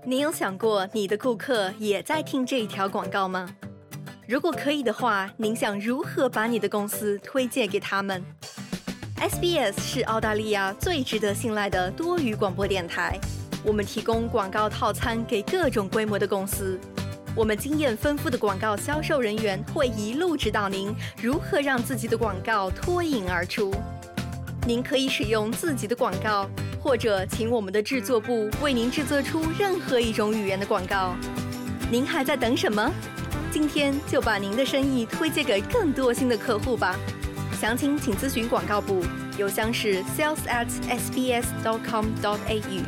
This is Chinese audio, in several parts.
你有想过你的顾客也在听这一条广告吗？如果可以的话，您想如何把你的公司推荐给他们？ SBS 是澳大利亚最值得信赖的多语广播电台，我们提供广告套餐给各种规模的公司。我们经验丰富的广告销售人员会一路指导您如何让自己的广告脱颖而出。您可以使用自己的广告，或者请我们的制作部为您制作出任何一种语言的广告。您还在等什么？今天就把您的生意推荐给更多新的客户吧。详情请咨询广告部，邮箱是 sales@sbs.com.au。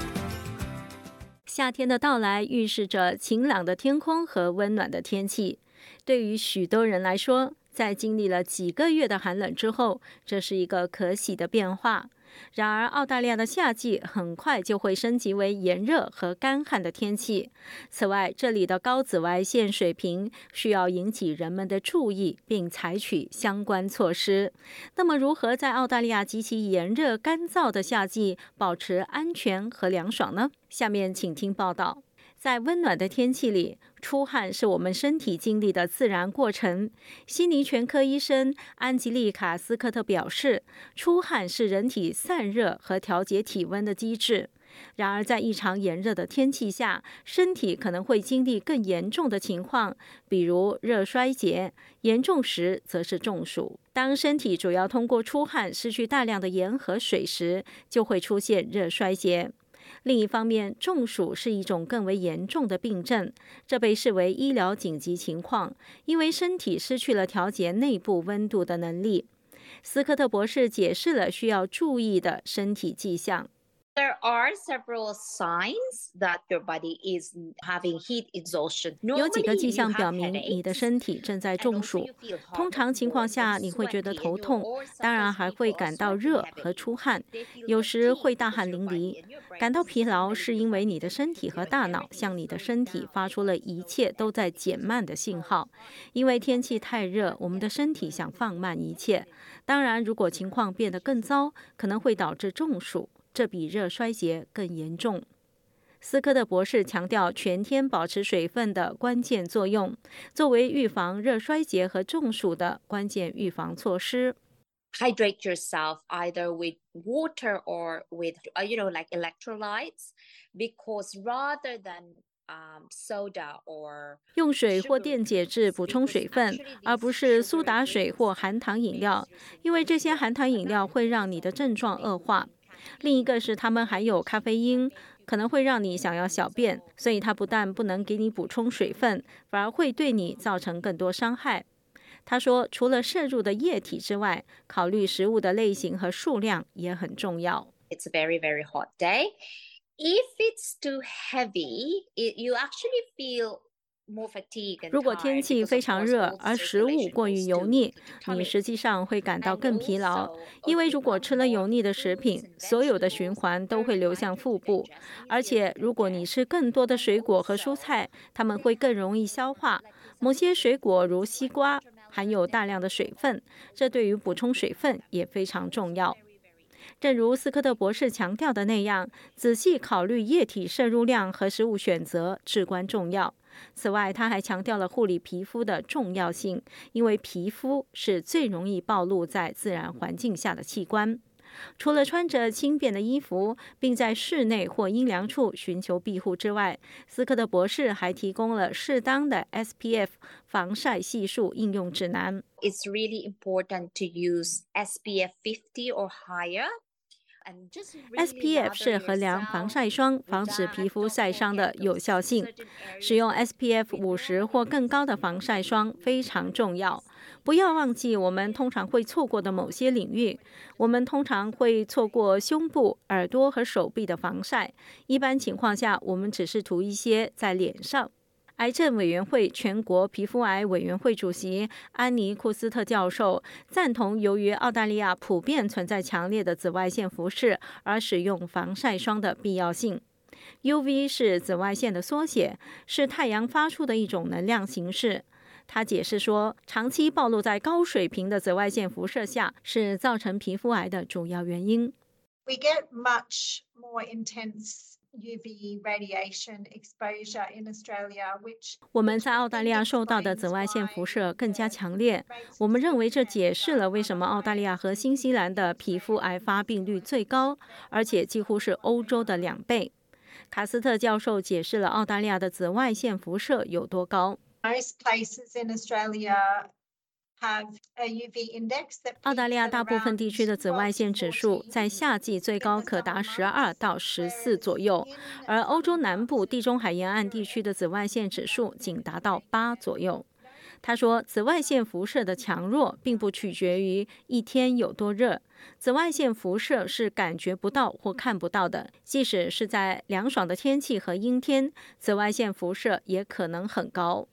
夏天的到来预示着晴朗的天空和温暖的天气。对于许多人来说，在经历了几个月的寒冷之后，这是一个可喜的变化。然而，澳大利亚的夏季很快就会升级为炎热和干旱的天气。此外，这里的高紫外线水平需要引起人们的注意，并采取相关措施。那么，如何在澳大利亚极其炎热干燥的夏季保持安全和凉爽呢？下面请听报道。在温暖的天气里，出汗是我们身体经历的自然过程。悉尼全科医生安吉丽卡·斯科特表示，出汗是人体散热和调节体温的机制。然而，在异常炎热的天气下，身体可能会经历更严重的情况，比如热衰竭，严重时则是中暑。当身体主要通过出汗失去大量的盐和水时，就会出现热衰竭。另一方面，中暑是一种更为严重的病症，这被视为医疗紧急情况，因为身体失去了调节内部温度的能力。斯科特博士解释了需要注意的身体迹象。 There are several signs that your body is having heat exhaustion. 有几个迹象表明你的身体正在中暑。通常情况下，你会觉得头痛，当然还会感到热和出汗，有时会大汗淋漓。感到疲劳是因为你的身体和大脑向你的身体发出了一切都在减慢的信号。因为天气太热，我们的身体想放慢一切。当然，如果情况变得更糟，可能会导致中暑。这比热衰竭更严重。斯科特博士强调全天保持水分的关键作用，作为预防热衰竭和中暑的关键预防措施。 Hydrate yourself either with water or with, like electrolytes, because rather than soda or 用水或电解质补充水分，而不是苏打水或含糖饮料，因为这些含糖饮料会让你的症状恶化。另一个是它们含有咖啡因，可能会让你想要小便，所以它不但不能给你补充水分，反而会对你造成更多伤害。他说，除了摄入的液体之外，考虑食物的类型和数量也很重要。 It's a very, very hot day. If it's too heavy, you actually feel more fatigue and 如果天气非常热，而食物过于油腻，你实际上会感到更疲劳，因为如果吃了油腻的食品，所有的循环都会流向腹部。而且，如果你吃更多的水果和蔬菜，它们会更容易消化。某些水果如西瓜含有大量的水分，这对于补充水分也非常重要。正如斯科特博士强调的那样，仔细考虑液体摄入量和食物选择至关重要。此外，他还强调了护理皮肤的重要性，因为皮肤是最容易暴露在自然环境下的器官。除了穿着轻便的衣服，并在室内或阴凉处寻求庇护之外，斯科特博士还提供了适当的 SPF 防晒系数应用指南。 It's really important to use SPF 50 or higher. SPF 是衡量防晒霜防止皮肤晒伤的有效性。使用 SPF 50或更高的防晒霜非常重要。不要忘记我们通常会错过的某些领域。我们通常会错过胸部、耳朵和手臂的防晒。一般情况下，我们只是涂一些在脸上。癌症委员会全国皮肤癌委员会主席安妮库斯特教授赞同，由于澳大利亚普遍存在强烈的紫外线辐射，而使用防晒霜的必要性。UV 是紫外线的缩写，是太阳发出的一种能量形式。他解释说，长期暴露在高水平的紫外线辐射下是造成皮肤癌的主要原因。 We get much more intense UV radiation exposure in Australia, which 我们在澳大利亚受到的紫外线辐射更加强烈。我们认为这解释了为什么澳大利亚和新西兰的皮肤癌发病率最高，而且几乎是欧洲的2倍。卡斯特教授解释了澳大利亚的紫外线辐射有多高。 most places in Australia have a UV index that 澳大利亚 peaks at 大部分 around 地区的紫外线指数 12 to 在夏季最高可达12到14左右，而欧洲南部、地中海沿岸地区的紫外线指数仅达到8左右。他说，紫外线辐射的强弱并不取决于一天有多热，紫外线辐射是感觉不到或看不到的，即使是在凉爽的天气和阴天，紫外线辐射也可能很高。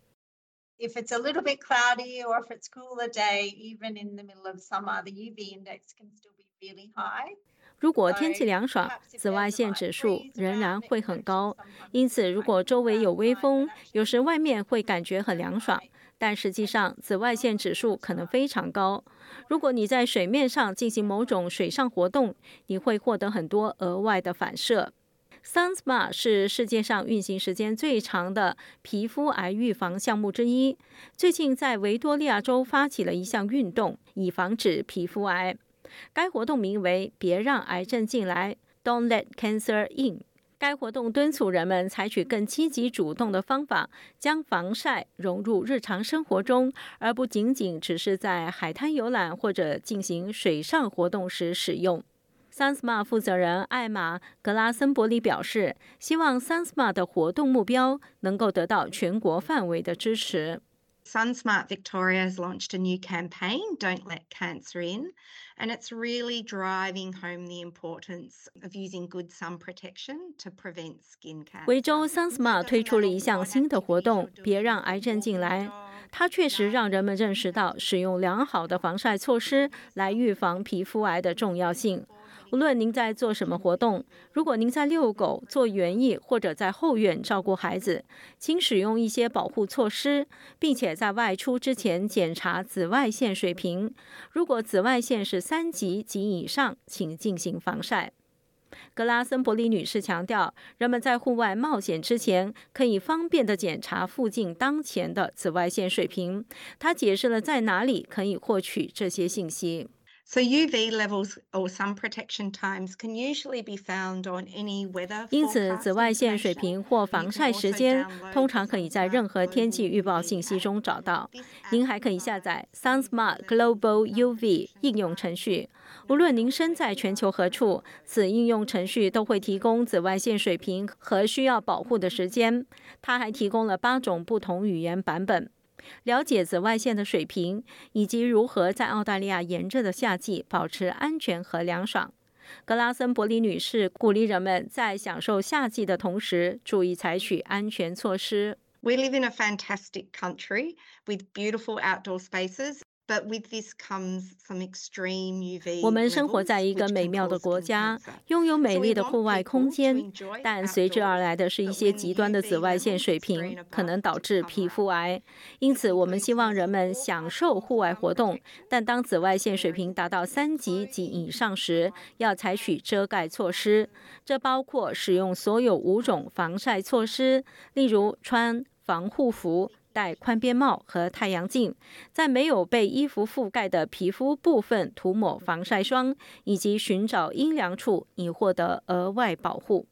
If it's a little bit cloudy or if it's cooler day, even in the middle of summer, the UV index can still be really high. 如果天气凉爽，紫外线指数仍然会很高。因此，如果周围有微风，有时外面会感觉很凉爽，但实际上紫外线指数可能非常高。如果你在水面上进行某种水上活动，你会获得很多额外的反射。SunSmart 是世界上运行时间最长的皮肤癌预防项目之一。最近在维多利亚州发起了一项运动，以防止皮肤癌。该活动名为"别让癌症进来 "，Don't let cancer in。该活动敦促人们采取更积极主动的方法，将防晒融入日常生活中，而不仅仅只是在海滩游览或者进行水上活动时使用。SunSmart 负责人艾玛·格拉森伯里表示，希望 SunSmart 的活动目标能够得到全国范围的支持。 SunSmart Victoria has launched a new campaign, Don't Let Cancer In, and it's really driving home the importance of using good sun protection to prevent skin cancer. 维州 SunSmart 推出了一项新的活动，别让癌症进来。它确实让人们认识到使用良好的防晒措施来预防皮肤癌的重要性。无论您在做什么活动，如果您在遛狗、做园艺或者在后院照顾孩子，请使用一些保护措施，并且在外出之前检查紫外线水平。如果紫外线是3级及以上，请进行防晒。格拉森伯里女士强调，人们在户外冒险之前，可以方便地检查附近当前的紫外线水平。她解释了在哪里可以获取这些信息。 So UV levels or sun protection times can usually be found on any weather 因此，紫外线水平或防晒时间通常可以在任何天气预报信息中找到。您还可以下载 SunSmart Global UV 应用程序。无论您身在全球何处，此应用程序都会提供紫外线水平和需要保护的时间。它还提供了8种不同语言版本。了解紫外线的水平，以及如何在澳大利亚炎热的夏季保持安全和凉爽。格拉森伯里女士鼓励人们在享受夏季的同时，注意采取安全措施。 We live in a fantastic country with beautiful outdoor spaces. But with this comes some extreme UV 我们生活在一个美妙的国家，拥有美丽的户外空间，但随之而来的是一些极端的紫外线水平，可能导致皮肤癌。因此，我们希望人们享受户外活动，但当紫外线水平达到3级及以上时，要采取遮盖措施。这包括使用所有5种防晒措施，例如穿防护服、戴宽边帽和太阳镜，在没有被衣服覆盖的皮肤部分涂抹防晒霜，以及寻找阴凉处以获得额外保护。